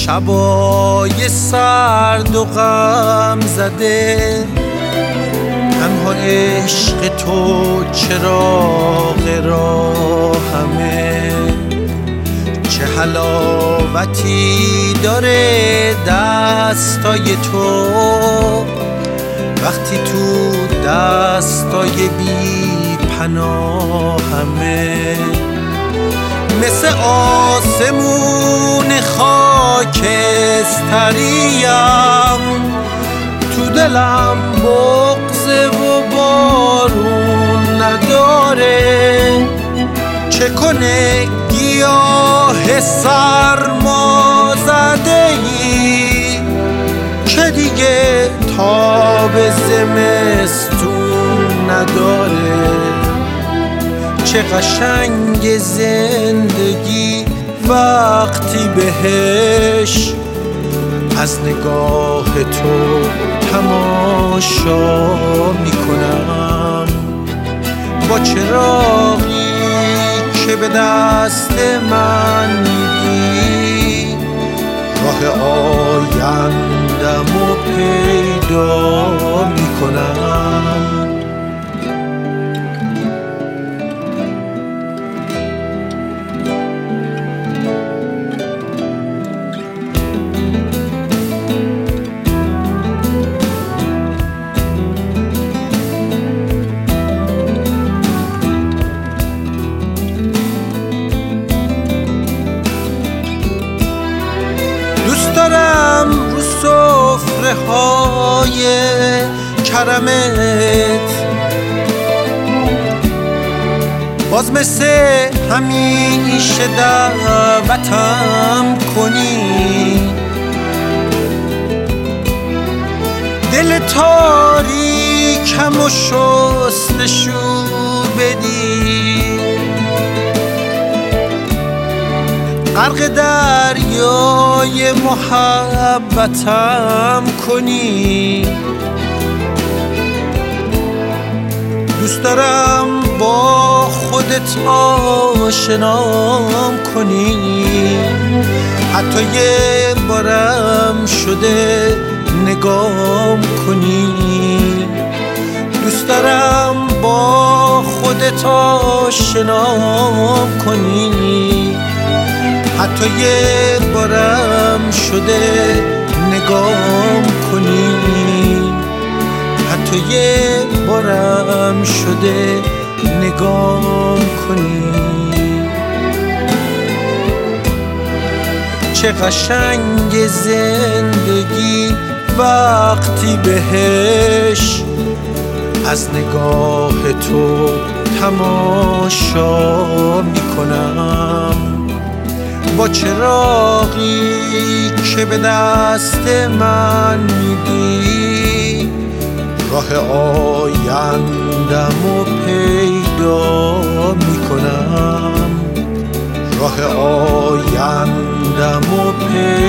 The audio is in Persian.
شبای سرد و غم زده، تنها عشق تو چراغ راهمه. چه حلاوتی داره دستای تو، وقتی تو دستای بی پناهمه. مثل آسمون خاکستریم، تو دلم بغضه و بارون نداره. چه کنه گیاه سرما زده ای که دیگه تاب زمستون نداره. چه قشنگ زندگی وقتی بهش از نگاه تو تماشا میکنم. با چراغی که به دست من میدی، راه آیندم رو پیدا میکنم. دوست دارم رو سفره های کرمت باز مثل همیشه دعوتم کنی. دل تاریکم و شستشو بدی، غرق دریای محبتم کنی. دوست دارم با خودت آشنام کنی، حتی یه بارم شده نگام کنی. دوست دارم با خودت آشنام کنی، حتی یه بارم شده نگام کنی. حتی یه بارم شده نگام کنی. چه قشنگ زندگی وقتی بهش از نگاه تو تماشا میکنم. با چراغی که به دست من میدی، راه آیندم رو پیدا میکنم. راه آیندم رو پیدا